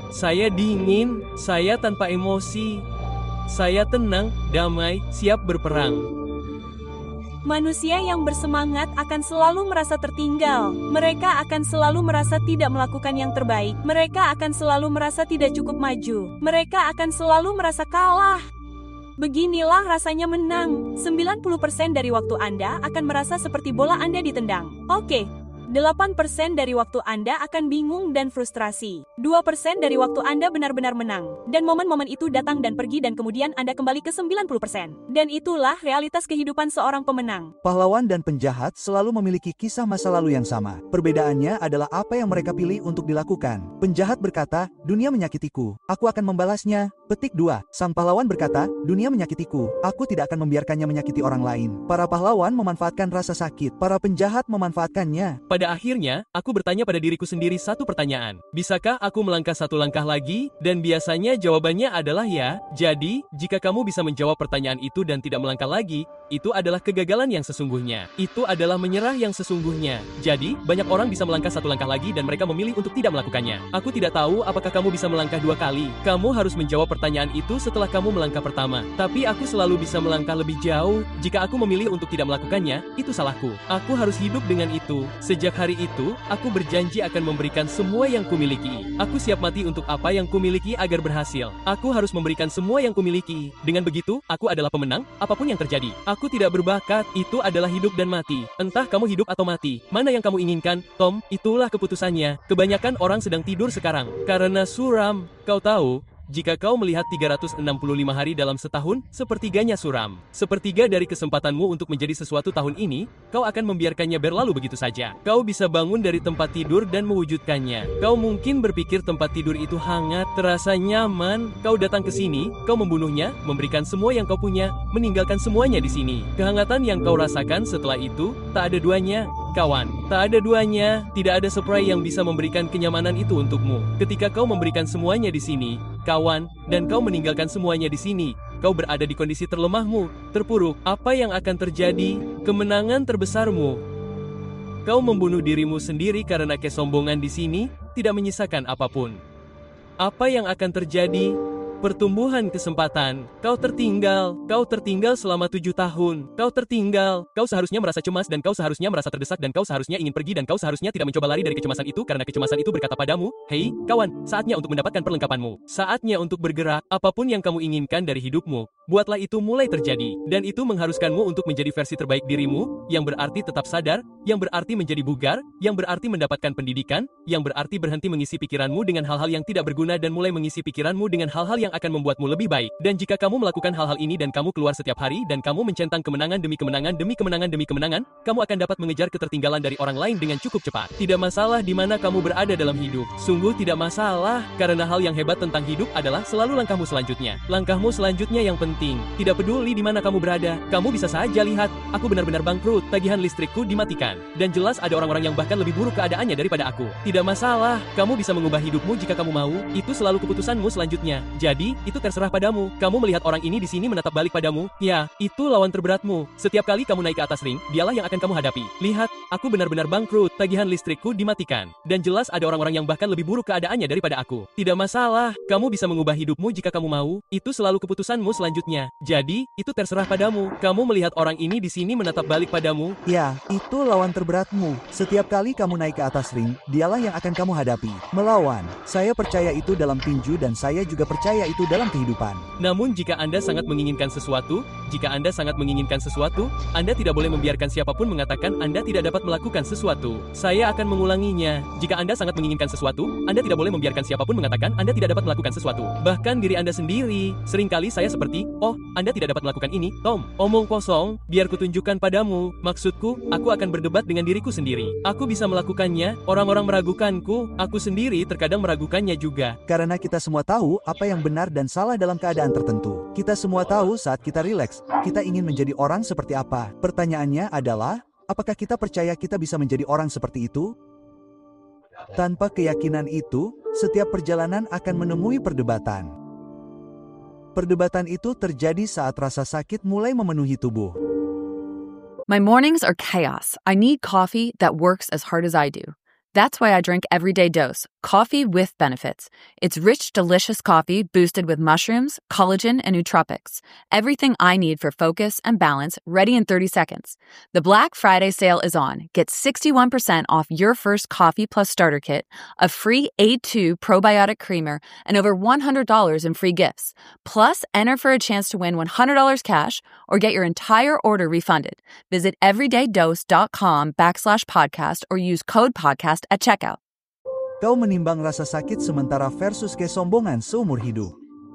Saya dingin, saya tanpa emosi. Saya tenang, damai, siap berperang. Manusia yang bersemangat akan selalu merasa tertinggal. Mereka akan selalu merasa tidak melakukan yang terbaik. Mereka akan selalu merasa tidak cukup maju. Mereka akan selalu merasa kalah. Beginilah rasanya menang. 90% dari waktu Anda akan merasa seperti bola Anda ditendang. Oke. 8% dari waktu Anda akan bingung dan frustrasi. 2% dari waktu Anda benar-benar menang. Dan momen-momen itu datang dan pergi dan kemudian Anda kembali ke 90%. Dan itulah realitas kehidupan seorang pemenang. Pahlawan dan penjahat selalu memiliki kisah masa lalu yang sama. Perbedaannya adalah apa yang mereka pilih untuk dilakukan. Penjahat berkata, dunia menyakitiku. Aku akan membalasnya. Petik 2. Sang pahlawan berkata, dunia menyakitiku. Aku tidak akan membiarkannya menyakiti orang lain. Para pahlawan memanfaatkan rasa sakit. Para penjahat memanfaatkannya. Pada akhirnya, aku bertanya pada diriku sendiri satu pertanyaan. Bisakah aku melangkah satu langkah lagi? Dan biasanya jawabannya adalah ya. Jadi, jika kamu bisa menjawab pertanyaan itu dan tidak melangkah lagi, itu adalah kegagalan yang sesungguhnya. Itu adalah menyerah yang sesungguhnya. Jadi, banyak orang bisa melangkah satu langkah lagi dan mereka memilih untuk tidak melakukannya. Aku tidak tahu apakah kamu bisa melangkah 2 kali. Kamu harus menjawab pertanyaan itu setelah kamu melangkah pertama. Tapi aku selalu bisa melangkah lebih jauh. Jika aku memilih untuk tidak melakukannya, itu salahku. Aku harus hidup dengan itu. Sejak hari itu, aku berjanji akan memberikan semua yang kumiliki. Aku siap mati untuk apa yang kumiliki agar berhasil. Aku harus memberikan semua yang kumiliki. Dengan begitu, aku adalah pemenang, apapun yang terjadi. Aku tidak berbakat, itu adalah hidup dan mati. Entah kamu hidup atau mati. Mana yang kamu inginkan, Tom, itulah keputusannya. Kebanyakan orang sedang tidur sekarang. Karena suram, kau tahu, jika kau melihat 365 hari dalam setahun, sepertiganya suram. Sepertiga dari kesempatanmu untuk menjadi sesuatu tahun ini, kau akan membiarkannya berlalu begitu saja. Kau bisa bangun dari tempat tidur dan mewujudkannya. Kau mungkin berpikir tempat tidur itu hangat, terasa nyaman. Kau datang ke sini, kau membunuhnya, memberikan semua yang kau punya, meninggalkan semuanya di sini. Kehangatan yang kau rasakan setelah itu, tak ada duanya. Kawan, tak ada duanya, tidak ada spray yang bisa memberikan kenyamanan itu untukmu. Ketika kau memberikan semuanya di sini, kawan, dan kau meninggalkan semuanya di sini, kau berada di kondisi terlemahmu, terpuruk. Apa yang akan terjadi? Kemenangan terbesarmu. Kau membunuh dirimu sendiri karena kesombongan di sini, tidak menyisakan apapun. Apa yang akan terjadi? Pertumbuhan kesempatan. Kau tertinggal selama 7 tahun. Kau tertinggal. Kau seharusnya merasa cemas dan kau seharusnya merasa terdesak dan kau seharusnya ingin pergi dan kau seharusnya tidak mencoba lari dari kecemasan itu karena kecemasan itu berkata padamu, hei, kawan, saatnya untuk mendapatkan perlengkapanmu. Saatnya untuk bergerak. Apapun yang kamu inginkan dari hidupmu, buatlah itu mulai terjadi. Dan itu mengharuskanmu untuk menjadi versi terbaik dirimu, yang berarti tetap sadar, yang berarti menjadi bugar, yang berarti mendapatkan pendidikan, yang berarti berhenti mengisi pikiranmu dengan hal-hal yang tidak berguna dan mulai mengisi pikiranmu dengan hal-hal yang akan membuatmu lebih baik. Dan jika kamu melakukan hal-hal ini dan kamu keluar setiap hari dan kamu mencentang kemenangan demi kemenangan demi kemenangan demi kemenangan, kamu akan dapat mengejar ketertinggalan dari orang lain dengan cukup cepat. Tidak masalah di mana kamu berada dalam hidup. Sungguh tidak masalah, karena hal yang hebat tentang hidup adalah selalu langkahmu selanjutnya. Langkahmu selanjutnya yang penting. Tidak peduli di mana kamu berada, kamu bisa saja lihat, aku benar-benar bangkrut, tagihan listrikku dimatikan. Dan jelas ada orang-orang yang bahkan lebih buruk keadaannya daripada aku. Tidak masalah, kamu bisa mengubah hidupmu jika kamu mau, itu selalu keputusanmu selanjutnya. Jadi, itu terserah padamu. Kamu melihat orang ini di sini menatap balik padamu, ya, itu lawan terberatmu. Setiap kali kamu naik ke atas ring, dialah yang akan kamu hadapi. Lihat, aku benar-benar bangkrut, tagihan listrikku dimatikan. Dan jelas ada orang-orang yang bahkan lebih buruk keadaannya daripada aku. Tidak masalah, kamu bisa mengubah hidupmu jika kamu mau, itu selalu keputusanmu selanjutnya. Jadi, itu terserah padamu. Kamu melihat orang ini di sini menatap balik padamu, Ya, itu lawan terberatmu. Setiap kali kamu naik ke atas ring, dialah yang akan kamu hadapi. Melawan. Saya percaya itu dalam tinju dan saya juga percaya itu dalam kehidupan. Namun jika Anda sangat menginginkan sesuatu, Anda tidak boleh membiarkan siapapun mengatakan Anda tidak dapat melakukan sesuatu. Saya akan mengulanginya. Jika Anda sangat menginginkan sesuatu, Anda tidak boleh membiarkan siapapun mengatakan Anda tidak dapat melakukan sesuatu. Bahkan diri Anda sendiri. Seringkali saya seperti, oh, Anda tidak dapat melakukan ini, Tom. Omong kosong, biar kutunjukkan padamu. Maksudku, aku akan berdebat dengan diriku sendiri. Aku bisa melakukannya, orang-orang meragukanku, aku sendiri terkadang meragukannya juga. Karena kita semua tahu apa yang benar dan salah dalam keadaan tertentu. Kita semua tahu saat kita rileks, kita ingin menjadi orang seperti apa. Pertanyaannya adalah, apakah kita percaya kita bisa menjadi orang seperti itu? Tanpa keyakinan itu, setiap perjalanan akan menemui perdebatan. Perdebatan itu terjadi saat rasa sakit mulai memenuhi tubuh. My mornings are chaos. I need coffee that works as hard as I do. That's why I drink Everyday Dose, coffee with benefits. It's rich, delicious coffee boosted with mushrooms, collagen, and nootropics. Everything I need for focus and balance, ready in 30 seconds. The Black Friday sale is on. Get 61% off your first coffee plus starter kit, a free A2 probiotic creamer, and over $100 in free gifts. Plus, enter for a chance to win $100 cash or get your entire order refunded. Visit everydaydose.com/podcast or use code podcast at checkout. Kau menimbang rasa sakit sementara versus kesombongan seumur hidup.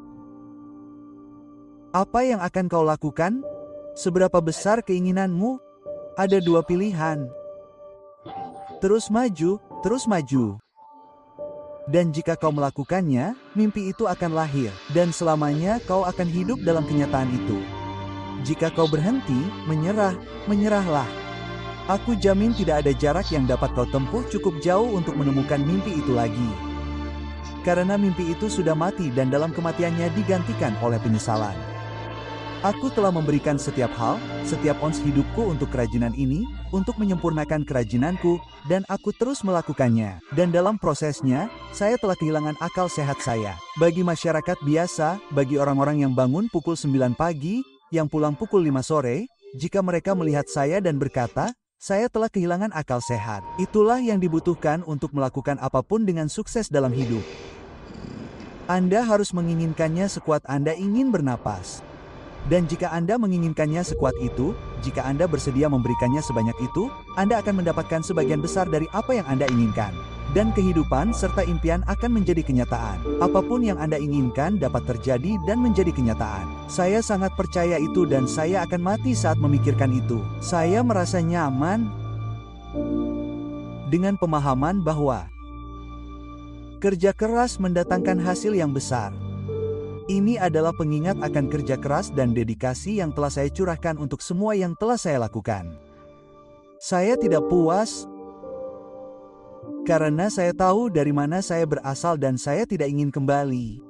Apa yang akan kau lakukan? Seberapa besar keinginanmu? Ada dua pilihan. Terus maju, terus maju. Dan jika kau melakukannya, mimpi itu akan lahir, dan selamanya kau akan hidup dalam kenyataan itu. Jika kau berhenti, menyerahlah. Aku jamin tidak ada jarak yang dapat kau tempuh cukup jauh untuk menemukan mimpi itu lagi. Karena mimpi itu sudah mati dan dalam kematiannya digantikan oleh penyesalan. Aku telah memberikan setiap hal, setiap ons hidupku untuk kerajinan ini, untuk menyempurnakan kerajinanku, dan aku terus melakukannya. Dan dalam prosesnya, saya telah kehilangan akal sehat saya. Bagi masyarakat biasa, bagi orang-orang yang bangun pukul 9 pagi, yang pulang pukul 5 sore, jika mereka melihat saya dan berkata, saya telah kehilangan akal sehat. Itulah yang dibutuhkan untuk melakukan apapun dengan sukses dalam hidup. Anda harus menginginkannya sekuat Anda ingin bernapas. Dan jika Anda menginginkannya sekuat itu, jika Anda bersedia memberikannya sebanyak itu, Anda akan mendapatkan sebagian besar dari apa yang Anda inginkan. Dan kehidupan serta impian akan menjadi kenyataan. Apapun yang Anda inginkan dapat terjadi dan menjadi kenyataan. Saya sangat percaya itu dan saya akan mati saat memikirkan itu. Saya merasa nyaman dengan pemahaman bahwa kerja keras mendatangkan hasil yang besar. Ini adalah pengingat akan kerja keras dan dedikasi yang telah saya curahkan untuk semua yang telah saya lakukan. Saya tidak puas karena saya tahu dari mana saya berasal dan saya tidak ingin kembali.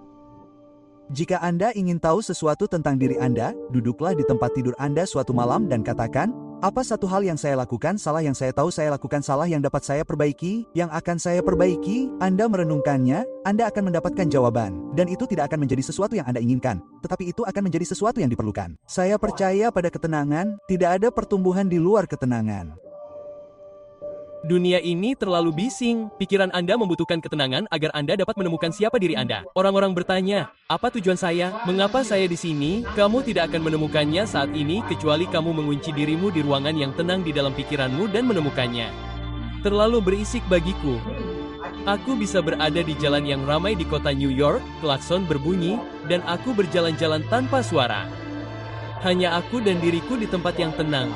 Jika Anda ingin tahu sesuatu tentang diri Anda, duduklah di tempat tidur Anda suatu malam dan katakan, apa satu hal yang saya lakukan salah yang saya tahu saya lakukan salah yang dapat saya perbaiki, yang akan saya perbaiki? Anda merenungkannya, Anda akan mendapatkan jawaban. Dan itu tidak akan menjadi sesuatu yang Anda inginkan, tetapi itu akan menjadi sesuatu yang diperlukan. Saya percaya pada ketenangan, tidak ada pertumbuhan di luar ketenangan. Dunia ini terlalu bising. Pikiran Anda membutuhkan ketenangan agar Anda dapat menemukan siapa diri Anda. Orang-orang bertanya, apa tujuan saya? Mengapa saya di sini? Kamu tidak akan menemukannya saat ini kecuali kamu mengunci dirimu di ruangan yang tenang di dalam pikiranmu dan menemukannya. Terlalu berisik bagiku. Aku bisa berada di jalan yang ramai di kota New York, klakson berbunyi, dan aku berjalan-jalan tanpa suara. Hanya aku dan diriku di tempat yang tenang.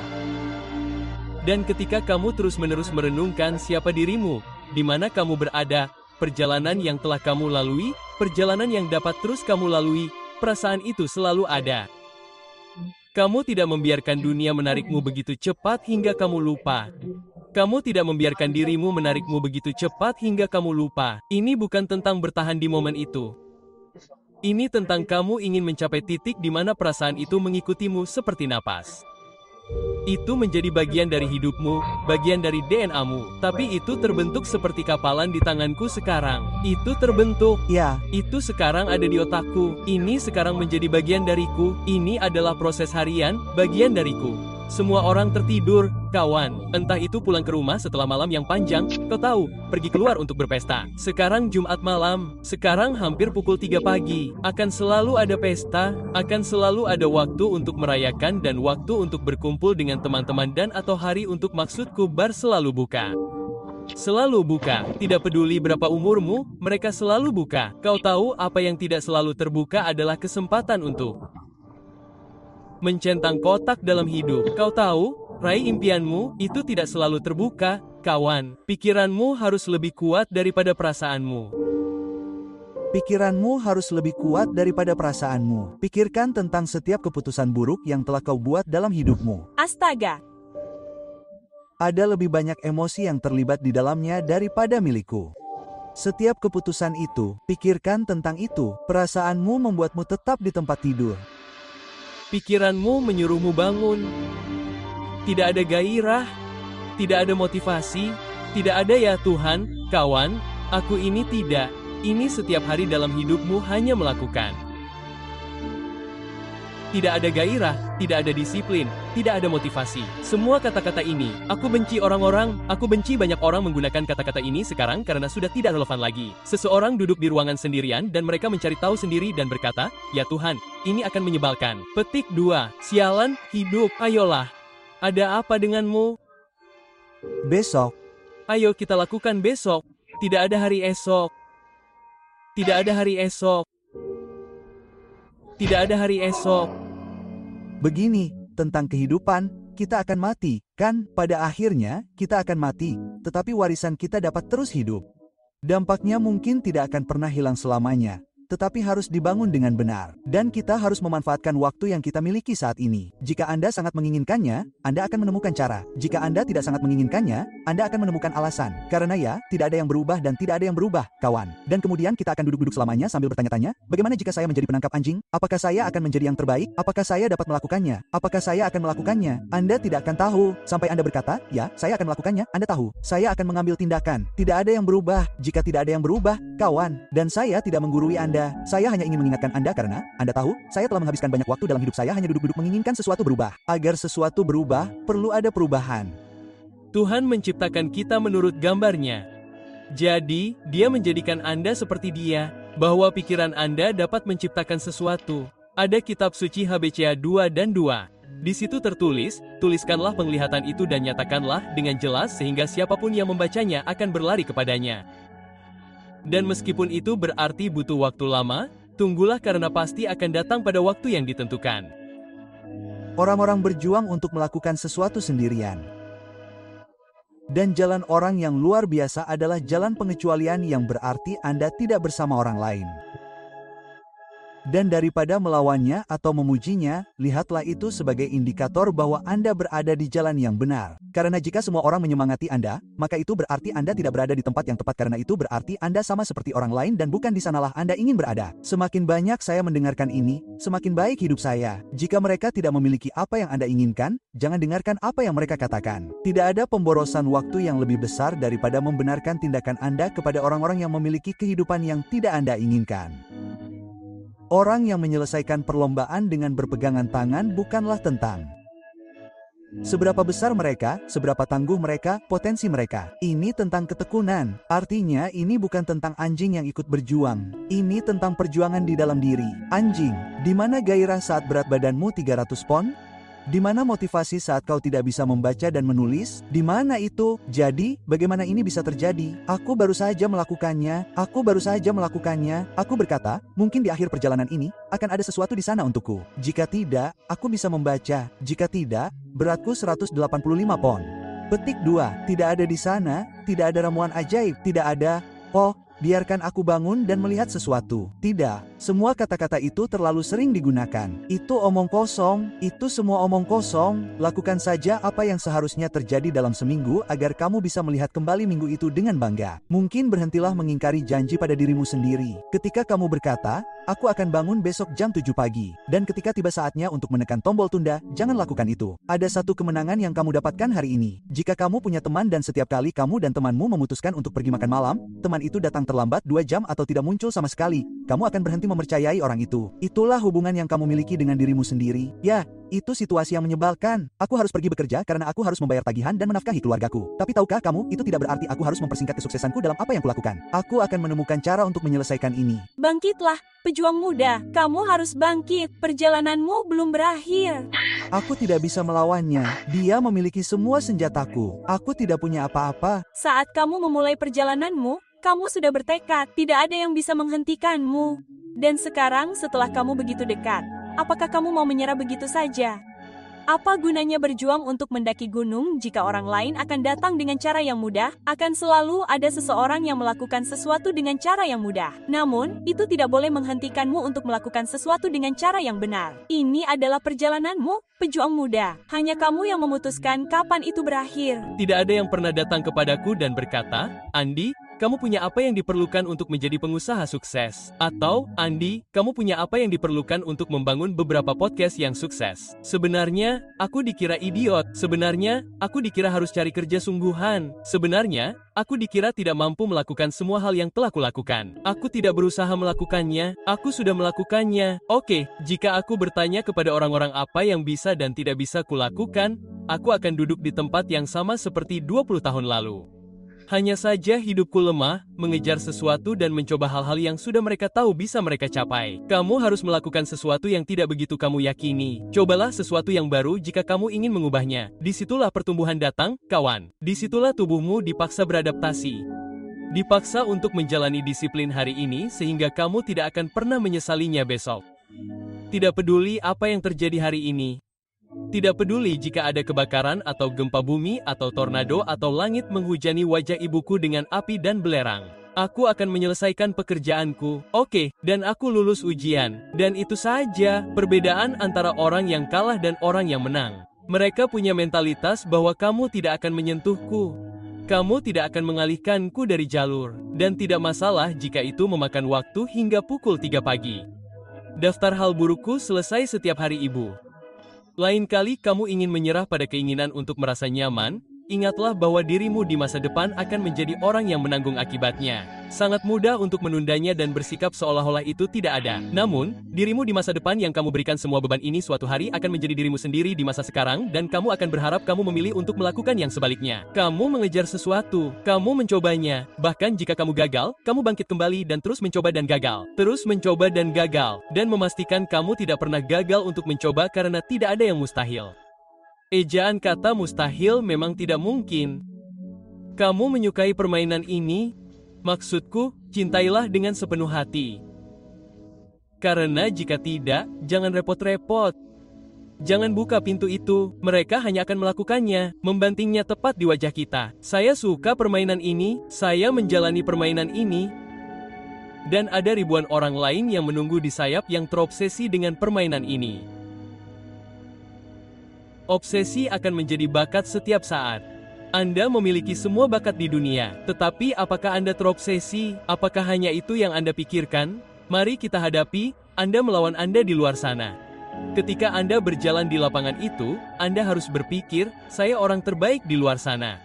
Dan ketika kamu terus-menerus merenungkan siapa dirimu, di mana kamu berada, perjalanan yang telah kamu lalui, perjalanan yang dapat terus kamu lalui, perasaan itu selalu ada. Kamu tidak membiarkan dunia menarikmu begitu cepat hingga kamu lupa. Kamu tidak membiarkan dirimu menarikmu begitu cepat hingga kamu lupa. Ini bukan tentang bertahan di momen itu. Ini tentang kamu ingin mencapai titik di mana perasaan itu mengikutimu seperti napas. Itu menjadi bagian dari hidupmu, bagian dari DNA-mu. Tapi itu terbentuk seperti kapalan di tanganku sekarang. Itu terbentuk. Ya, Itu sekarang ada di otakku. Ini sekarang menjadi bagian dariku. Ini adalah proses harian, bagian dariku. Semua orang tertidur, kawan. Entah itu pulang ke rumah setelah malam yang panjang, kau tahu, pergi keluar untuk berpesta. Sekarang Jumat malam, sekarang hampir pukul 3 pagi. Akan selalu ada pesta, akan selalu ada waktu untuk merayakan dan waktu untuk berkumpul dengan teman-teman dan atau hari untuk maksudku bar selalu buka. Selalu buka, tidak peduli berapa umurmu, mereka selalu buka. Kau tahu apa yang tidak selalu terbuka adalah kesempatan untuk mencentang kotak dalam hidup. Kau tahu, raih impianmu, itu tidak selalu terbuka, kawan. Pikiranmu harus lebih kuat daripada perasaanmu. pikiranmu harus lebih kuat daripada perasaanmu. Pikirkan tentang setiap keputusan buruk yang telah kau buat dalam hidupmu. Astaga. Ada lebih banyak emosi yang terlibat di dalamnya daripada milikku. Setiap keputusan itu, pikirkan tentang itu. Perasaanmu membuatmu tetap di tempat tidur. Pikiranmu menyuruhmu bangun. Tidak ada gairah, tidak ada motivasi, Tidak ada ya Tuhan, kawan, aku ini tidak. Ini setiap hari dalam hidupmu hanya melakukan. Tidak ada gairah, tidak ada disiplin, tidak ada motivasi. Semua kata-kata ini, aku benci banyak orang menggunakan kata-kata ini sekarang karena sudah tidak relevan lagi. Seseorang duduk di ruangan sendirian dan mereka mencari tahu sendiri dan berkata, "Ya Tuhan, ini akan menyebalkan." Petik 2. Sialan, hidup, ayolah. Ada apa denganmu? Besok, Ayo kita lakukan besok. Tidak ada hari esok. Tidak ada hari esok. Tidak ada hari esok. begini, tentang kehidupan, kita akan mati, kan? Pada akhirnya, kita akan mati, tetapi warisan kita dapat terus hidup. Dampaknya mungkin tidak akan pernah hilang selamanya, tetapi harus dibangun dengan benar. Dan kita harus memanfaatkan waktu yang kita miliki saat ini. Jika Anda sangat menginginkannya, Anda akan menemukan cara. Jika Anda tidak sangat menginginkannya, Anda akan menemukan alasan. Karena ya, tidak ada yang berubah dan tidak ada yang berubah, kawan. Dan kemudian kita akan duduk-duduk selamanya sambil bertanya-tanya, bagaimana jika saya menjadi penangkap anjing? Apakah saya akan menjadi yang terbaik? Apakah saya dapat melakukannya? Apakah saya akan melakukannya? Anda tidak akan tahu. Sampai Anda berkata, ya, saya akan melakukannya. Anda tahu, saya akan mengambil tindakan. Tidak ada yang berubah. Jika tidak ada yang berubah, kawan. Dan saya tidak menggurui Anda. Saya hanya ingin mengingatkan Anda karena, Anda tahu, saya telah menghabiskan banyak waktu dalam hidup saya hanya duduk-duduk menginginkan sesuatu berubah. Agar sesuatu berubah, perlu ada perubahan. Tuhan menciptakan kita menurut gambarnya. Jadi, Dia menjadikan Anda seperti Dia, bahwa pikiran Anda dapat menciptakan sesuatu. Ada kitab suci HBCA 2 dan 2. Di situ tertulis, tuliskanlah penglihatan itu dan nyatakanlah dengan jelas sehingga siapapun yang membacanya akan berlari kepadanya. Dan meskipun itu berarti butuh waktu lama, tunggulah karena pasti akan datang pada waktu yang ditentukan. Orang-orang berjuang untuk melakukan sesuatu sendirian. Dan jalan orang yang luar biasa adalah jalan pengecualian yang berarti Anda tidak bersama orang lain. Dan daripada melawannya atau memujinya, lihatlah itu sebagai indikator bahwa Anda berada di jalan yang benar. Karena jika semua orang menyemangati Anda, maka itu berarti Anda tidak berada di tempat yang tepat karena itu berarti Anda sama seperti orang lain dan bukan di sanalah Anda ingin berada. Semakin banyak saya mendengarkan ini, semakin baik hidup saya. Jika mereka tidak memiliki apa yang Anda inginkan, jangan dengarkan apa yang mereka katakan. Tidak ada pemborosan waktu yang lebih besar daripada membenarkan tindakan Anda kepada orang-orang yang memiliki kehidupan yang tidak Anda inginkan. Orang yang menyelesaikan perlombaan dengan berpegangan tangan bukanlah tentang seberapa besar mereka, seberapa tangguh mereka, potensi mereka. Ini tentang ketekunan. Artinya ini bukan tentang anjing yang ikut berjuang. Ini tentang perjuangan di dalam diri. Anjing, di mana gairah saat berat badanmu 300 pon? Di mana motivasi saat kau tidak bisa membaca dan menulis? Di mana itu? Jadi, bagaimana ini bisa terjadi? Aku baru saja melakukannya. Aku baru saja melakukannya. Aku berkata, mungkin di akhir perjalanan ini, akan ada sesuatu di sana untukku. Jika tidak, aku bisa membaca. Jika tidak, beratku 185 pon. Petik 2. Tidak ada di sana, tidak ada ramuan ajaib, tidak ada, biarkan aku bangun dan melihat sesuatu. Tidak, semua kata-kata itu terlalu sering digunakan. Itu omong kosong, itu semua omong kosong. Lakukan saja apa yang seharusnya terjadi dalam seminggu agar kamu bisa melihat kembali minggu itu dengan bangga. Mungkin berhentilah mengingkari janji pada dirimu sendiri. Ketika kamu berkata, aku akan bangun besok jam 7 pagi. Dan ketika tiba saatnya untuk menekan tombol tunda, jangan lakukan itu. Ada satu kemenangan yang kamu dapatkan hari ini. Jika kamu punya teman dan setiap kali kamu dan temanmu memutuskan untuk pergi makan malam, teman itu datang terlambat 2 jam atau tidak muncul sama sekali, kamu akan berhenti mempercayai orang itu. Itulah hubungan yang kamu miliki dengan dirimu sendiri. Ya, itu situasi yang menyebalkan. Aku harus pergi bekerja karena aku harus membayar tagihan dan menafkahi keluargaku. Tapi tahukah kamu, itu tidak berarti aku harus mempersingkat kesuksesanku dalam apa yang kulakukan. Aku akan menemukan cara untuk menyelesaikan ini. Bangkitlah, pejuang muda. Kamu harus bangkit. Perjalananmu belum berakhir. Aku tidak bisa melawannya. Dia memiliki semua senjataku. Aku tidak punya apa-apa. Saat kamu memulai perjalananmu, kamu sudah bertekad. Tidak ada yang bisa menghentikanmu. Dan sekarang setelah kamu begitu dekat, apakah kamu mau menyerah begitu saja? Apa gunanya berjuang untuk mendaki gunung jika orang lain akan datang dengan cara yang mudah? Akan selalu ada seseorang yang melakukan sesuatu dengan cara yang mudah. Namun, itu tidak boleh menghentikanmu untuk melakukan sesuatu dengan cara yang benar. Ini adalah perjalananmu, pejuang muda. Hanya kamu yang memutuskan kapan itu berakhir. Tidak ada yang pernah datang kepadaku dan berkata, Andi, kamu punya apa yang diperlukan untuk menjadi pengusaha sukses? Atau, Andi, kamu punya apa yang diperlukan untuk membangun beberapa podcast yang sukses? Sebenarnya, aku dikira idiot. Sebenarnya, aku dikira harus cari kerja sungguhan. Sebenarnya, aku dikira tidak mampu melakukan semua hal yang telah kulakukan. Aku tidak berusaha melakukannya, aku sudah melakukannya. Oke, jika aku bertanya kepada orang-orang apa yang bisa dan tidak bisa kulakukan, aku akan duduk di tempat yang sama seperti 20 tahun lalu. Hanya saja hidupku lemah, mengejar sesuatu dan mencoba hal-hal yang sudah mereka tahu bisa mereka capai. Kamu harus melakukan sesuatu yang tidak begitu kamu yakini. Cobalah sesuatu yang baru jika kamu ingin mengubahnya. Disitulah pertumbuhan datang, kawan. Disitulah tubuhmu dipaksa beradaptasi. Dipaksa untuk menjalani disiplin hari ini sehingga kamu tidak akan pernah menyesalinya besok. Tidak peduli apa yang terjadi hari ini. Tidak peduli jika ada kebakaran atau gempa bumi atau tornado atau langit menghujani wajah ibuku dengan api dan belerang. Aku akan menyelesaikan pekerjaanku, oke, dan aku lulus ujian. Dan itu saja perbedaan antara orang yang kalah dan orang yang menang. Mereka punya mentalitas bahwa kamu tidak akan menyentuhku. Kamu tidak akan mengalihkanku dari jalur. Dan tidak masalah jika itu memakan waktu hingga pukul 3 pagi. Daftar hal burukku selesai setiap hari ibu. Lain kali kamu ingin menyerah pada keinginan untuk merasa nyaman, ingatlah bahwa dirimu di masa depan akan menjadi orang yang menanggung akibatnya. Sangat mudah untuk menundanya dan bersikap seolah-olah itu tidak ada. Namun, dirimu di masa depan yang kamu berikan semua beban ini suatu hari akan menjadi dirimu sendiri di masa sekarang dan kamu akan berharap kamu memilih untuk melakukan yang sebaliknya. Kamu mengejar sesuatu, kamu mencobanya. Bahkan jika kamu gagal, kamu bangkit kembali dan terus mencoba dan gagal. Terus mencoba dan gagal. Dan memastikan kamu tidak pernah gagal untuk mencoba karena tidak ada yang mustahil. Ejaan kata mustahil memang tidak mungkin. Kamu menyukai permainan ini? Maksudku, cintailah dengan sepenuh hati. Karena jika tidak, jangan repot-repot. Jangan buka pintu itu, mereka hanya akan melakukannya, membantingnya tepat di wajah kita. Saya suka permainan ini, saya menjalani permainan ini. Dan ada ribuan orang lain yang menunggu di sayap yang terobsesi dengan permainan ini. Obsesi akan menjadi bakat setiap saat. Anda memiliki semua bakat di dunia, tetapi apakah Anda terobsesi? Apakah hanya itu yang Anda pikirkan? Mari kita hadapi, Anda melawan Anda di luar sana. Ketika Anda berjalan di lapangan itu, Anda harus berpikir, saya orang terbaik di luar sana.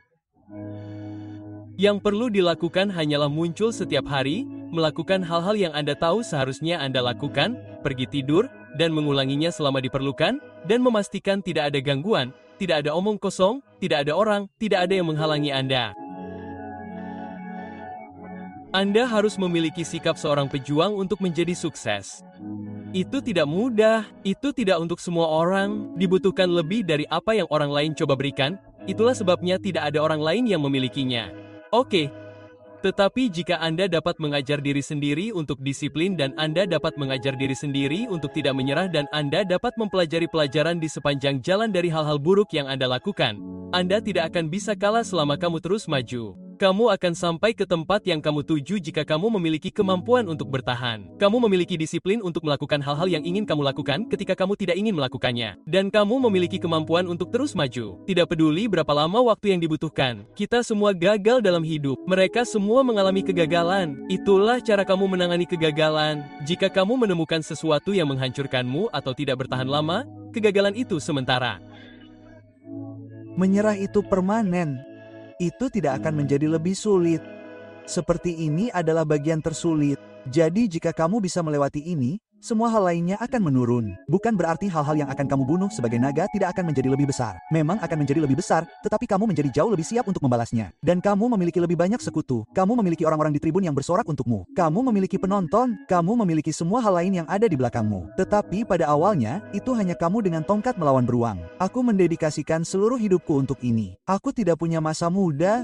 Yang perlu dilakukan hanyalah muncul setiap hari, melakukan hal-hal yang Anda tahu seharusnya Anda lakukan, pergi tidur, dan mengulanginya selama diperlukan, dan memastikan tidak ada gangguan, tidak ada omong kosong, tidak ada orang, tidak ada yang menghalangi Anda. Anda harus memiliki sikap seorang pejuang untuk menjadi sukses. Itu tidak mudah, itu tidak untuk semua orang, dibutuhkan lebih dari apa yang orang lain coba berikan, itulah sebabnya tidak ada orang lain yang memilikinya. Oke. Tetapi jika Anda dapat mengajar diri sendiri untuk disiplin dan Anda dapat mengajar diri sendiri untuk tidak menyerah dan Anda dapat mempelajari pelajaran di sepanjang jalan dari hal-hal buruk yang Anda lakukan, Anda tidak akan bisa kalah selama kamu terus maju. Kamu akan sampai ke tempat yang kamu tuju jika kamu memiliki kemampuan untuk bertahan. Kamu memiliki disiplin untuk melakukan hal-hal yang ingin kamu lakukan ketika kamu tidak ingin melakukannya. Dan kamu memiliki kemampuan untuk terus maju. Tidak peduli berapa lama waktu yang dibutuhkan. Kita semua gagal dalam hidup. Mereka semua mengalami kegagalan. Itulah cara kamu menangani kegagalan. Jika kamu menemukan sesuatu yang menghancurkanmu atau tidak bertahan lama, kegagalan itu sementara. Menyerah itu permanen. Itu tidak akan menjadi lebih sulit. Seperti ini adalah bagian tersulit. Jadi jika kamu bisa melewati ini, semua hal lainnya akan menurun. Bukan berarti hal-hal yang akan kamu bunuh sebagai naga tidak akan menjadi lebih besar. Memang akan menjadi lebih besar, tetapi kamu menjadi jauh lebih siap untuk membalasnya. Dan kamu memiliki lebih banyak sekutu. Kamu memiliki orang-orang di tribun yang bersorak untukmu. Kamu memiliki penonton. Kamu memiliki semua hal lain yang ada di belakangmu. Tetapi pada awalnya, itu hanya kamu dengan tongkat melawan beruang. Aku mendedikasikan seluruh hidupku untuk ini. Aku tidak punya masa muda.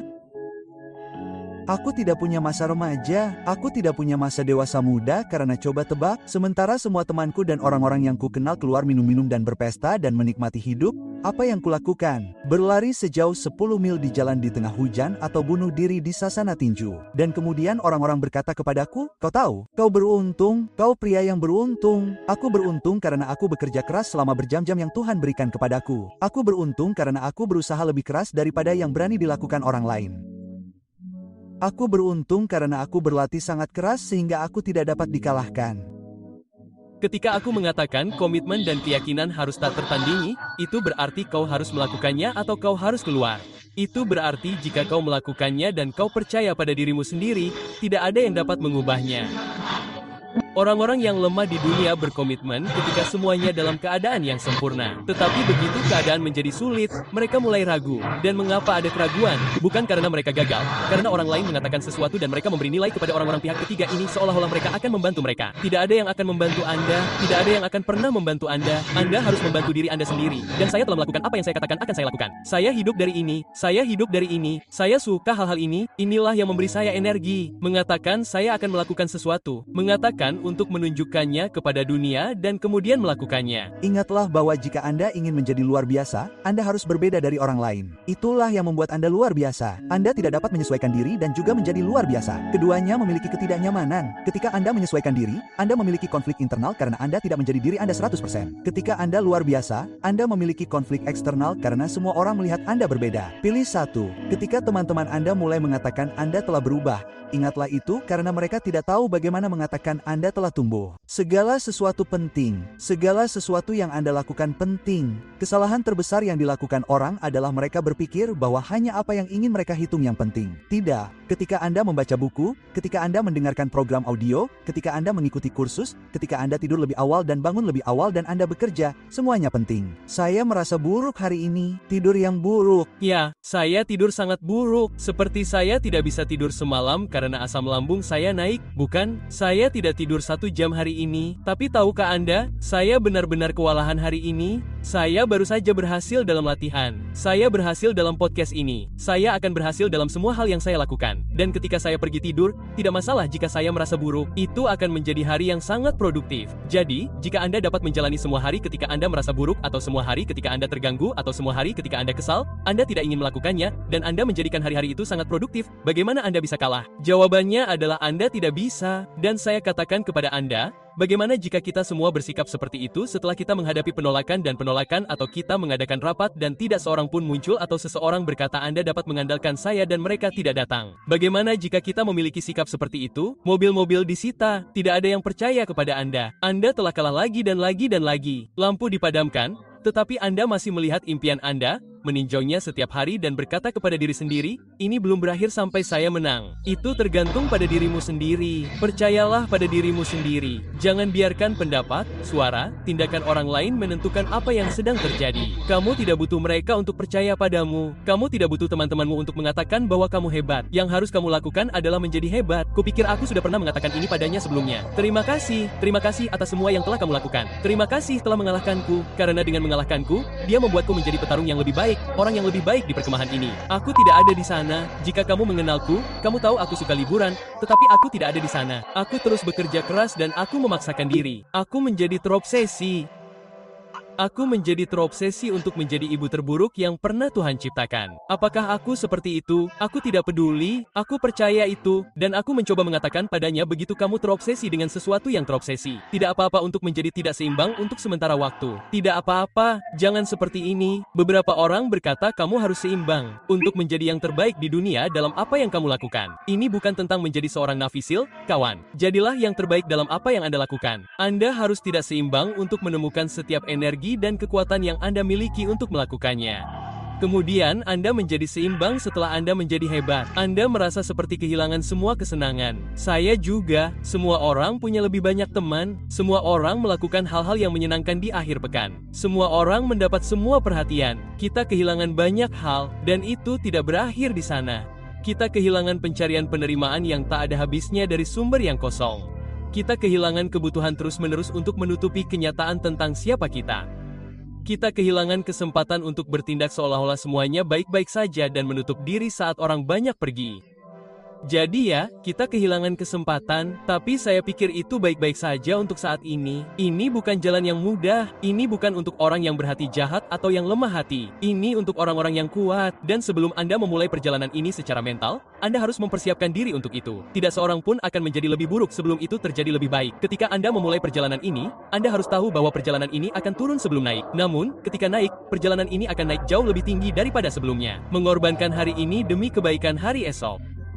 Aku tidak punya masa remaja, aku tidak punya masa dewasa muda karena coba tebak, sementara semua temanku dan orang-orang yang kukenal keluar minum-minum dan berpesta dan menikmati hidup, apa yang kulakukan? Berlari sejauh 10 mil di jalan di tengah hujan atau bunuh diri di sasana tinju. Dan kemudian orang-orang berkata kepadaku, kau tahu, kau beruntung, kau pria yang beruntung. Aku beruntung karena aku bekerja keras selama berjam-jam yang Tuhan berikan kepadaku. Aku beruntung karena aku berusaha lebih keras daripada yang berani dilakukan orang lain. Aku beruntung karena aku berlatih sangat keras sehingga aku tidak dapat dikalahkan. Ketika aku mengatakan komitmen dan keyakinan harus tak tertandingi, itu berarti kau harus melakukannya atau kau harus keluar. Itu berarti jika kau melakukannya dan kau percaya pada dirimu sendiri, tidak ada yang dapat mengubahnya. Orang-orang yang lemah di dunia berkomitmen ketika semuanya dalam keadaan yang sempurna. Tetapi begitu keadaan menjadi sulit, mereka mulai ragu. Dan mengapa ada keraguan? Bukan karena mereka gagal, karena orang lain mengatakan sesuatu dan mereka memberi nilai kepada orang-orang pihak ketiga ini seolah-olah mereka akan membantu mereka. Tidak ada yang akan membantu Anda, tidak ada yang akan pernah membantu Anda. Anda harus membantu diri Anda sendiri. Dan saya telah melakukan apa yang saya katakan akan saya lakukan. Saya hidup dari ini, saya hidup dari ini, saya suka hal-hal ini, inilah yang memberi saya energi. Mengatakan saya akan melakukan sesuatu, mengatakan untuk menunjukkannya kepada dunia dan kemudian melakukannya. Ingatlah bahwa jika Anda ingin menjadi luar biasa, Anda harus berbeda dari orang lain. Itulah yang membuat Anda luar biasa. Anda tidak dapat menyesuaikan diri dan juga menjadi luar biasa. Keduanya memiliki ketidaknyamanan. Ketika Anda menyesuaikan diri, Anda memiliki konflik internal karena Anda tidak menjadi diri Anda 100%. Ketika Anda luar biasa, Anda memiliki konflik eksternal karena semua orang melihat Anda berbeda. Pilih satu. Ketika teman-teman Anda mulai mengatakan Anda telah berubah, ingatlah itu karena mereka tidak tahu bagaimana mengatakan Anda telah tumbuh. Segala sesuatu penting. Segala sesuatu yang Anda lakukan penting. Kesalahan terbesar yang dilakukan orang adalah mereka berpikir bahwa hanya apa yang ingin mereka hitung yang penting. Tidak. Ketika Anda membaca buku, ketika Anda mendengarkan program audio, ketika Anda mengikuti kursus, ketika Anda tidur lebih awal dan bangun lebih awal dan Anda bekerja, semuanya penting. Saya merasa buruk hari ini. Tidur yang buruk. Ya, saya tidur sangat buruk. Seperti saya tidak bisa tidur semalam karena asam lambung saya naik. Bukan, saya tidak tidur 1 jam hari ini. Tapi tahukah Anda, saya benar-benar kewalahan hari ini. Saya baru saja berhasil dalam latihan. Saya berhasil dalam podcast ini. Saya akan berhasil dalam semua hal yang saya lakukan. Dan ketika saya pergi tidur, tidak masalah jika saya merasa buruk. Itu akan menjadi hari yang sangat produktif. Jadi, jika Anda dapat menjalani semua hari ketika Anda merasa buruk, atau semua hari ketika Anda terganggu, atau semua hari ketika Anda kesal, Anda tidak ingin melakukannya, dan Anda menjadikan hari-hari itu sangat produktif, bagaimana Anda bisa kalah? Jawabannya adalah Anda tidak bisa. Dan saya katakan kepada Anda, bagaimana jika kita semua bersikap seperti itu setelah kita menghadapi penolakan dan penolakan atau kita mengadakan rapat dan tidak seorang pun muncul atau seseorang berkata Anda dapat mengandalkan saya dan mereka tidak datang? Bagaimana jika kita memiliki sikap seperti itu? Mobil-mobil disita, tidak ada yang percaya kepada Anda. Anda telah kalah lagi dan lagi dan lagi. Lampu dipadamkan, tetapi Anda masih melihat impian Anda, meninjaunya setiap hari dan berkata kepada diri sendiri, ini belum berakhir sampai saya menang. Itu tergantung pada dirimu sendiri. Percayalah pada dirimu sendiri. Jangan biarkan pendapat, suara, tindakan orang lain menentukan apa yang sedang terjadi. Kamu tidak butuh mereka untuk percaya padamu. Kamu tidak butuh teman-temanmu untuk mengatakan bahwa kamu hebat. Yang harus kamu lakukan adalah menjadi hebat. Kupikir aku sudah pernah mengatakan ini padanya sebelumnya. Terima kasih atas semua yang telah kamu lakukan. Terima kasih telah mengalahkanku, karena dengan mengalahkanku, dia membuatku menjadi petarung yang lebih baik. Orang yang lebih baik di perkemahan ini. Aku tidak ada di sana. Jika kamu mengenalku, kamu tahu aku suka liburan, tetapi aku tidak ada di sana. Aku terus bekerja keras dan aku memaksakan diri. Aku menjadi terobsesi. Aku menjadi terobsesi untuk menjadi ibu terburuk yang pernah Tuhan ciptakan. Apakah aku seperti itu? Aku tidak peduli, aku percaya itu, dan aku mencoba mengatakan padanya begitu kamu terobsesi dengan sesuatu yang terobsesi. Tidak apa-apa untuk menjadi tidak seimbang untuk sementara waktu. Tidak apa-apa, jangan seperti ini. Beberapa orang berkata kamu harus seimbang untuk menjadi yang terbaik di dunia dalam apa yang kamu lakukan. Ini bukan tentang menjadi seorang nafisil, kawan. Jadilah yang terbaik dalam apa yang Anda lakukan. Anda harus tidak seimbang untuk menemukan setiap energi dan kekuatan yang Anda miliki untuk melakukannya. Kemudian Anda menjadi seimbang setelah Anda menjadi hebat. Anda merasa seperti kehilangan semua kesenangan. Saya juga. Semua orang punya lebih banyak teman. Semua orang melakukan hal-hal yang menyenangkan di akhir pekan. Semua orang mendapat semua perhatian. Kita kehilangan banyak hal, dan itu tidak berakhir di sana. Kita kehilangan pencarian penerimaan yang tak ada habisnya dari sumber yang kosong. Kita kehilangan kebutuhan terus-menerus untuk menutupi kenyataan tentang siapa kita. Kita kehilangan kesempatan untuk bertindak seolah-olah semuanya baik-baik saja dan menutup diri saat orang banyak pergi. Jadi ya, kita kehilangan kesempatan, tapi saya pikir itu baik-baik saja untuk saat ini. Ini bukan jalan yang mudah, ini bukan untuk orang yang berhati jahat atau yang lemah hati. Ini untuk orang-orang yang kuat, dan sebelum Anda memulai perjalanan ini secara mental, Anda harus mempersiapkan diri untuk itu. Tidak seorang pun akan menjadi lebih buruk sebelum itu terjadi lebih baik. Ketika Anda memulai perjalanan ini, Anda harus tahu bahwa perjalanan ini akan turun sebelum naik. Namun, ketika naik, perjalanan ini akan naik jauh lebih tinggi daripada sebelumnya. Mengorbankan hari ini demi kebaikan hari esok.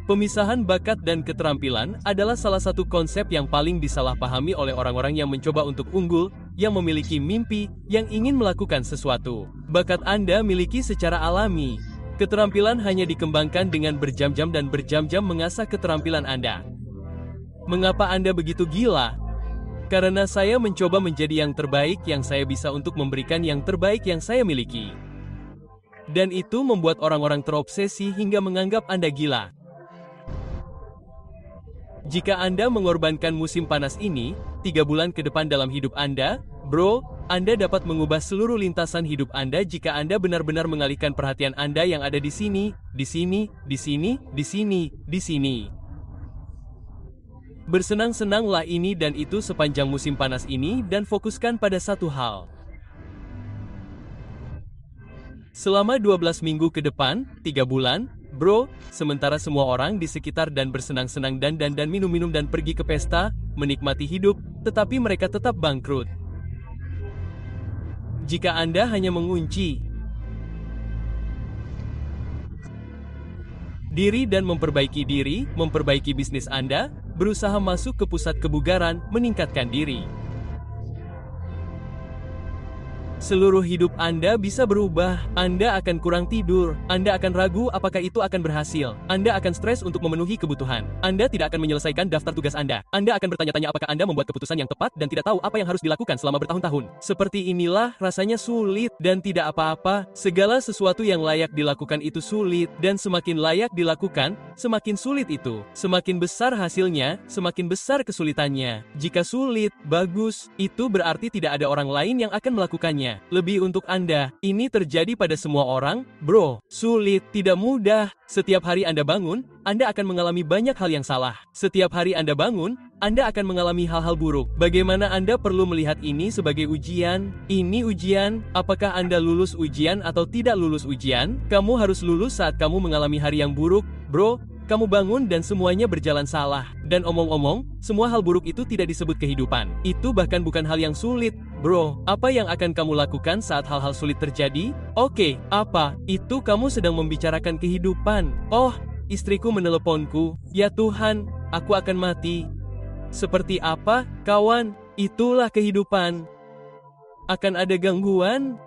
Pemisahan bakat dan keterampilan adalah salah satu konsep yang paling disalahpahami oleh orang-orang yang mencoba untuk unggul, yang memiliki mimpi, yang ingin melakukan sesuatu. Bakat Anda miliki secara alami. Keterampilan hanya dikembangkan dengan berjam-jam dan berjam-jam mengasah keterampilan Anda. Mengapa Anda begitu gila? Karena saya mencoba menjadi yang terbaik yang saya bisa untuk memberikan yang terbaik yang saya miliki. Dan itu membuat orang-orang terobsesi hingga menganggap Anda gila. Jika Anda mengorbankan musim panas ini, 3 bulan ke depan dalam hidup Anda, bro, Anda dapat mengubah seluruh lintasan hidup Anda jika Anda benar-benar mengalihkan perhatian Anda yang ada di sini, di sini, di sini, di sini, di sini. Bersenang-senanglah ini dan itu sepanjang musim panas ini dan fokuskan pada satu hal. Selama 12 minggu ke depan, 3 bulan, bro, sementara semua orang di sekitar dan bersenang-senang dan minum-minum dan pergi ke pesta, menikmati hidup, tetapi mereka tetap bangkrut. Jika Anda hanya mengunci diri dan memperbaiki bisnis Anda, berusaha masuk ke pusat kebugaran, meningkatkan diri. Seluruh hidup Anda bisa berubah. Anda akan kurang tidur. Anda akan ragu apakah itu akan berhasil. Anda akan stres untuk memenuhi kebutuhan. Anda tidak akan menyelesaikan daftar tugas Anda. Anda akan bertanya-tanya apakah Anda membuat keputusan yang tepat dan tidak tahu apa yang harus dilakukan selama bertahun-tahun. Seperti inilah rasanya sulit dan tidak apa-apa. Segala sesuatu yang layak dilakukan itu sulit dan semakin layak dilakukan, semakin sulit itu. Semakin besar hasilnya, semakin besar kesulitannya. Jika sulit, bagus, itu berarti tidak ada orang lain yang akan melakukannya. Lebih untuk Anda, ini terjadi pada semua orang, bro. Sulit, tidak mudah. Setiap hari Anda bangun, Anda akan mengalami banyak hal yang salah. Setiap hari Anda bangun, Anda akan mengalami hal-hal buruk. Bagaimana Anda perlu melihat ini sebagai ujian? Ini ujian. Apakah Anda lulus ujian atau tidak lulus ujian? Kamu harus lulus saat kamu mengalami hari yang buruk, bro. Kamu bangun dan semuanya berjalan salah. Dan omong-omong, semua hal buruk itu tidak disebut kehidupan. Itu bahkan bukan hal yang sulit. Bro, apa yang akan kamu lakukan saat hal-hal sulit terjadi? Oke, apa? Itu kamu sedang membicarakan kehidupan. Oh, istriku meneleponku. Ya Tuhan, aku akan mati. Seperti apa, kawan? Itulah kehidupan. Akan ada gangguan?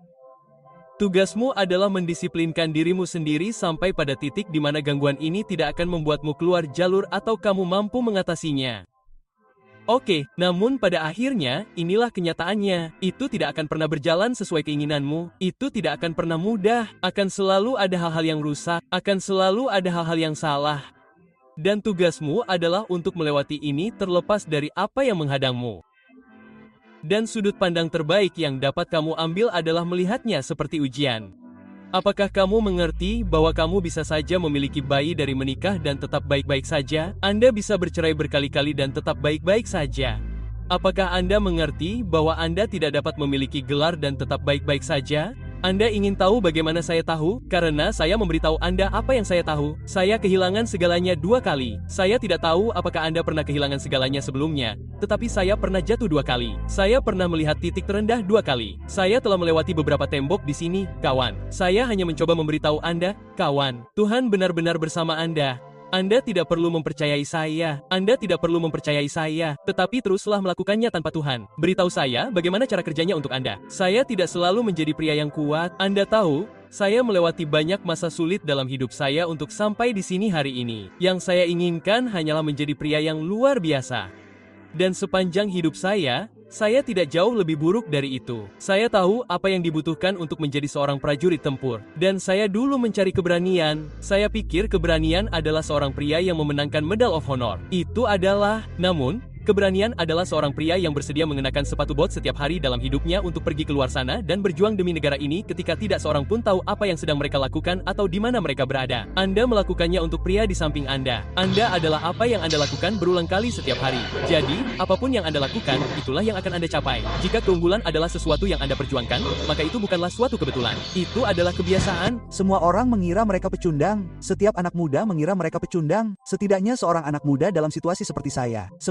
Tugasmu adalah mendisiplinkan dirimu sendiri sampai pada titik di mana gangguan ini tidak akan membuatmu keluar jalur atau kamu mampu mengatasinya. Oke, namun pada akhirnya, inilah kenyataannya. Itu tidak akan pernah berjalan sesuai keinginanmu. Itu tidak akan pernah mudah. Akan selalu ada hal-hal yang rusak. Akan selalu ada hal-hal yang salah. Dan tugasmu adalah untuk melewati ini terlepas dari apa yang menghadangmu. Dan sudut pandang terbaik yang dapat kamu ambil adalah melihatnya seperti ujian. Apakah kamu mengerti bahwa kamu bisa saja memiliki bayi dari menikah dan tetap baik-baik saja? Anda bisa bercerai berkali-kali dan tetap baik-baik saja. Apakah Anda mengerti bahwa Anda tidak dapat memiliki gelar dan tetap baik-baik saja? Anda ingin tahu bagaimana saya tahu? Karena saya memberitahu Anda apa yang saya tahu. Saya kehilangan segalanya 2 kali. Saya tidak tahu apakah Anda pernah kehilangan segalanya sebelumnya, tetapi saya pernah jatuh 2 kali. Saya pernah melihat titik terendah 2 kali. Saya telah melewati beberapa tembok di sini, kawan. Saya hanya mencoba memberitahu Anda, kawan, Tuhan benar-benar bersama Anda. Anda tidak perlu mempercayai saya. Anda tidak perlu mempercayai saya, tetapi teruslah melakukannya tanpa Tuhan. Beritahu saya bagaimana cara kerjanya untuk Anda. Saya tidak selalu menjadi pria yang kuat. Anda tahu, saya melewati banyak masa sulit dalam hidup saya untuk sampai di sini hari ini. Yang saya inginkan hanyalah menjadi pria yang luar biasa. Dan sepanjang hidup saya tidak jauh lebih buruk dari itu. Saya tahu apa yang dibutuhkan untuk menjadi seorang prajurit tempur. Dan saya dulu mencari keberanian. Saya pikir keberanian adalah seorang pria yang memenangkan Medal of Honor. Itu adalah, namun, keberanian adalah seorang pria yang bersedia mengenakan sepatu bot setiap hari dalam hidupnya untuk pergi keluar sana dan berjuang demi negara ini ketika tidak seorang pun tahu apa yang sedang mereka lakukan atau di mana mereka berada. Anda melakukannya untuk pria di samping Anda. Anda adalah apa yang Anda lakukan berulang kali setiap hari. Jadi, apapun yang Anda lakukan, itulah yang akan Anda capai. Jika keunggulan adalah sesuatu yang Anda perjuangkan, maka itu bukanlah suatu kebetulan. Itu adalah kebiasaan. Semua orang mengira mereka pecundang. Setiap anak muda mengira mereka pecundang. Setidaknya seorang anak muda dalam situasi seperti saya. Seperti saya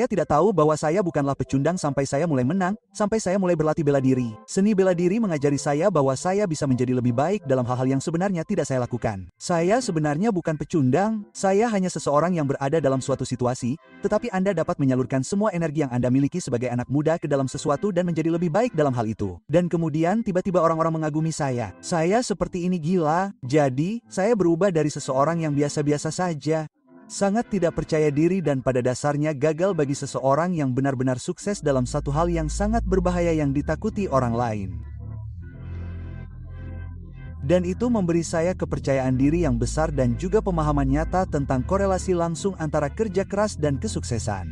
Saya tidak tahu bahwa saya bukanlah pecundang sampai saya mulai menang, sampai saya mulai berlatih bela diri. Seni bela diri mengajari saya bahwa saya bisa menjadi lebih baik dalam hal-hal yang sebenarnya tidak saya lakukan. Saya sebenarnya bukan pecundang, saya hanya seseorang yang berada dalam suatu situasi, tetapi Anda dapat menyalurkan semua energi yang Anda miliki sebagai anak muda ke dalam sesuatu dan menjadi lebih baik dalam hal itu. Dan kemudian tiba-tiba orang-orang mengagumi saya. Saya seperti ini gila, jadi saya berubah dari seseorang yang biasa-biasa saja. Sangat tidak percaya diri dan pada dasarnya gagal bagi seseorang yang benar-benar sukses dalam satu hal yang sangat berbahaya yang ditakuti orang lain. Dan itu memberi saya kepercayaan diri yang besar dan juga pemahaman nyata tentang korelasi langsung antara kerja keras dan kesuksesan.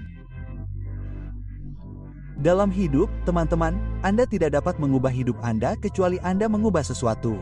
Dalam hidup, teman-teman, Anda tidak dapat mengubah hidup Anda kecuali Anda mengubah sesuatu.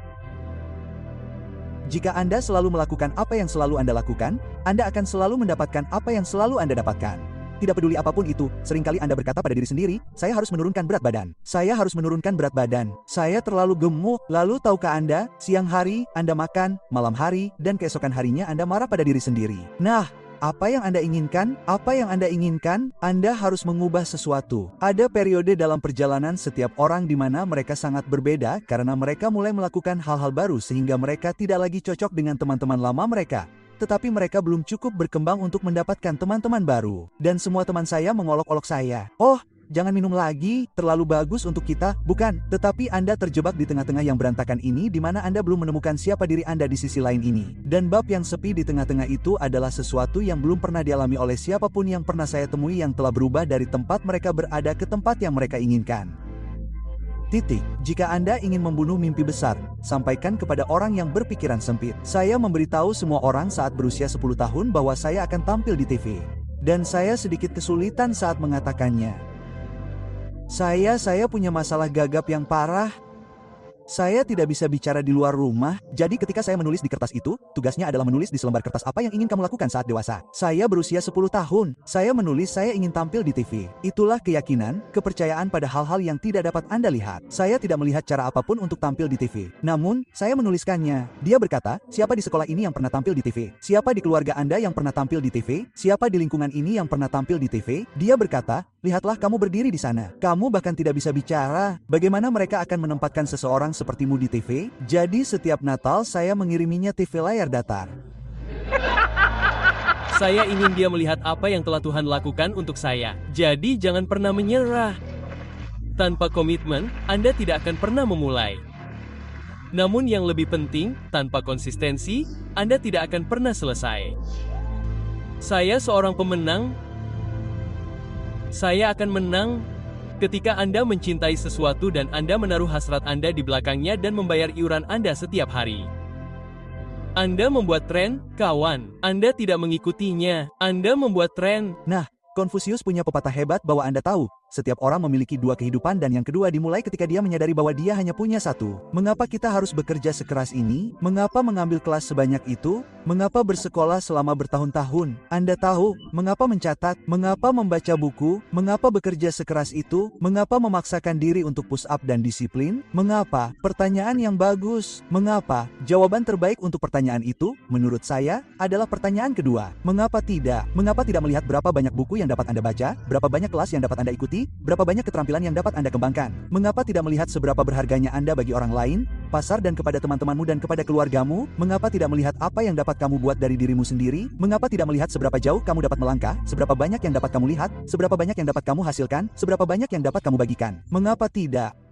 Jika Anda selalu melakukan apa yang selalu Anda lakukan, Anda akan selalu mendapatkan apa yang selalu Anda dapatkan. Tidak peduli apapun itu, seringkali Anda berkata pada diri sendiri, saya harus menurunkan berat badan. Saya harus menurunkan berat badan. Saya terlalu gemuk. Lalu tahukah Anda, siang hari, Anda makan, malam hari, dan keesokan harinya Anda marah pada diri sendiri. Nah, apa yang Anda inginkan? Apa yang Anda inginkan? Anda harus mengubah sesuatu. Ada periode dalam perjalanan setiap orang di mana mereka sangat berbeda karena mereka mulai melakukan hal-hal baru sehingga mereka tidak lagi cocok dengan teman-teman lama mereka. Tetapi mereka belum cukup berkembang untuk mendapatkan teman-teman baru. Dan semua teman saya mengolok-olok saya. Oh, jangan minum lagi, terlalu bagus untuk kita, bukan? Tetapi Anda terjebak di tengah-tengah yang berantakan ini di mana Anda belum menemukan siapa diri Anda di sisi lain ini. Dan bab yang sepi di tengah-tengah itu adalah sesuatu yang belum pernah dialami oleh siapapun yang pernah saya temui yang telah berubah dari tempat mereka berada ke tempat yang mereka inginkan. Jika Anda ingin membunuh mimpi besar, sampaikan kepada orang yang berpikiran sempit. Saya memberitahu semua orang saat berusia 10 tahun bahwa saya akan tampil di TV. Dan saya sedikit kesulitan saat mengatakannya. Saya punya masalah gagap yang parah. Saya tidak bisa bicara di luar rumah, jadi ketika saya menulis di kertas itu, tugasnya adalah menulis di selembar kertas apa yang ingin kamu lakukan saat dewasa. Saya berusia 10 tahun, saya menulis saya ingin tampil di TV. Itulah keyakinan, kepercayaan pada hal-hal yang tidak dapat Anda lihat. Saya tidak melihat cara apapun untuk tampil di TV. Namun, saya menuliskannya. Dia berkata, siapa di sekolah ini yang pernah tampil di TV? Siapa di keluarga Anda yang pernah tampil di TV? Siapa di lingkungan ini yang pernah tampil di TV? Dia berkata, lihatlah kamu berdiri di sana. Kamu bahkan tidak bisa bicara. Bagaimana mereka akan menempatkan seseorang sepertimu di TV? Jadi setiap Natal saya mengiriminya TV layar datar. Saya ingin dia melihat apa yang telah Tuhan lakukan untuk saya. Jadi jangan pernah menyerah. Tanpa komitmen, Anda tidak akan pernah memulai. Namun yang lebih penting, tanpa konsistensi, Anda tidak akan pernah selesai. Saya seorang pemenang. Saya akan menang ketika Anda mencintai sesuatu dan Anda menaruh hasrat Anda di belakangnya dan membayar iuran Anda setiap hari. Anda membuat tren, kawan. Anda tidak mengikutinya. Anda membuat tren. Nah, Konfusius punya pepatah hebat bahwa Anda tahu, setiap orang memiliki dua kehidupan dan yang kedua dimulai ketika dia menyadari bahwa dia hanya punya satu. Mengapa kita harus bekerja sekeras ini? Mengapa mengambil kelas sebanyak itu? Mengapa bersekolah selama bertahun-tahun? Anda tahu, mengapa mencatat? Mengapa membaca buku? Mengapa bekerja sekeras itu? Mengapa memaksakan diri untuk push up dan disiplin? Mengapa? Pertanyaan yang bagus. Mengapa? Jawaban terbaik untuk pertanyaan itu, menurut saya, adalah pertanyaan kedua. Mengapa tidak? Mengapa tidak melihat berapa banyak buku yang dapat Anda baca? Berapa banyak kelas yang dapat Anda ikuti? Berapa banyak keterampilan yang dapat Anda kembangkan? Mengapa tidak melihat seberapa berharganya Anda bagi orang lain, pasar dan kepada teman-temanmu dan kepada keluargamu? Mengapa tidak melihat apa yang dapat kamu buat dari dirimu sendiri? Mengapa tidak melihat seberapa jauh kamu dapat melangkah, seberapa banyak yang dapat kamu lihat, seberapa banyak yang dapat kamu hasilkan, seberapa banyak yang dapat kamu bagikan? Mengapa tidak?